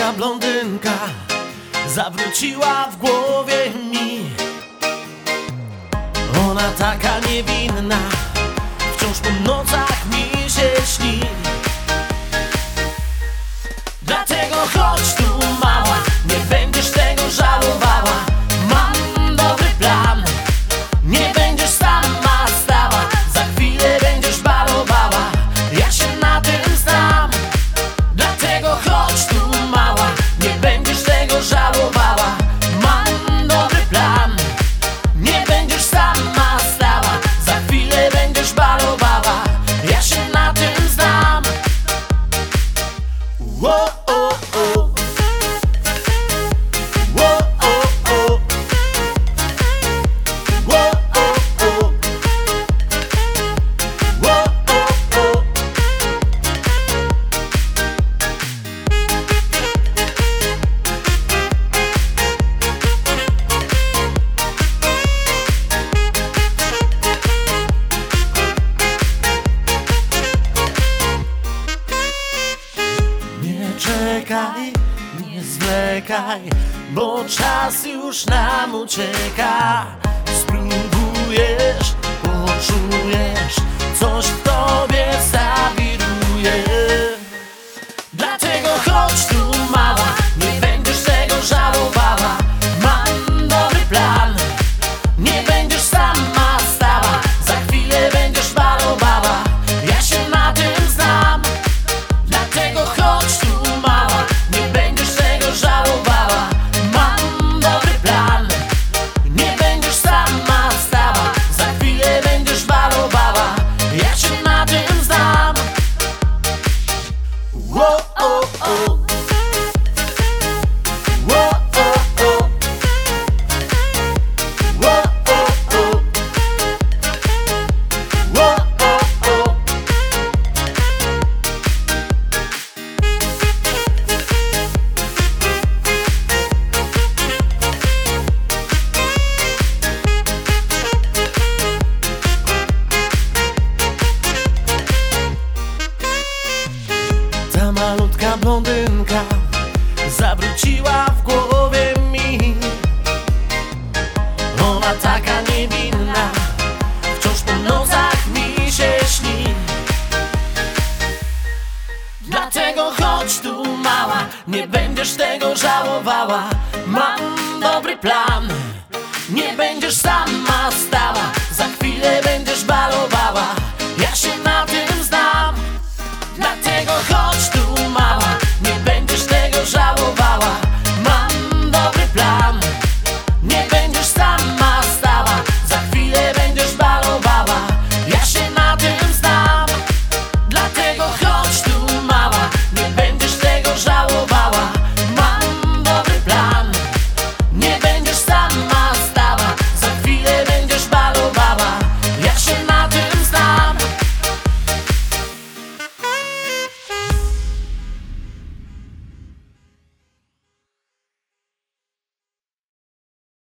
malutka blondynka zawróciła w głowie mi. Ona taka niewinna, wciąż po nocach mi się śni. Dlatego chodź tu, mała, nie będziesz tego żałowała. Mam dobry plan, nie będziesz sama stała. Za chwilę będziesz balowała, ja się na tym znam. Dlatego chodź tu, mała, nie będziesz tego żałowała. Mam dobry plan, nie będziesz sama stała. Za chwilę będziesz balowała, ja się na tym znam. Czekaj, nie zwlekaj, bo czas już nam ucieka. Spróbujesz, poczujesz, coś w tobie zawiruje. Dlatego chodź tu, mała, nie będziesz tego żałowała. Mam dobry plan, nie będziesz sama stała. Za chwilę będziesz balowała, ja się na tym znam. Dlatego chodź tu, mała, nie będziesz tego żałowała. Mam dobry plan, nie będziesz sama stała. Za chwilę będziesz balowała, ja się na tym znam. Ta malutka blondynka zawróciła w głowie mi. Ona taka niewinna, wciąż po nocach mi się śni. Dlatego chodź tu, mała, nie będziesz tego żałowała. Mam dobry plan, nie będziesz sama stała.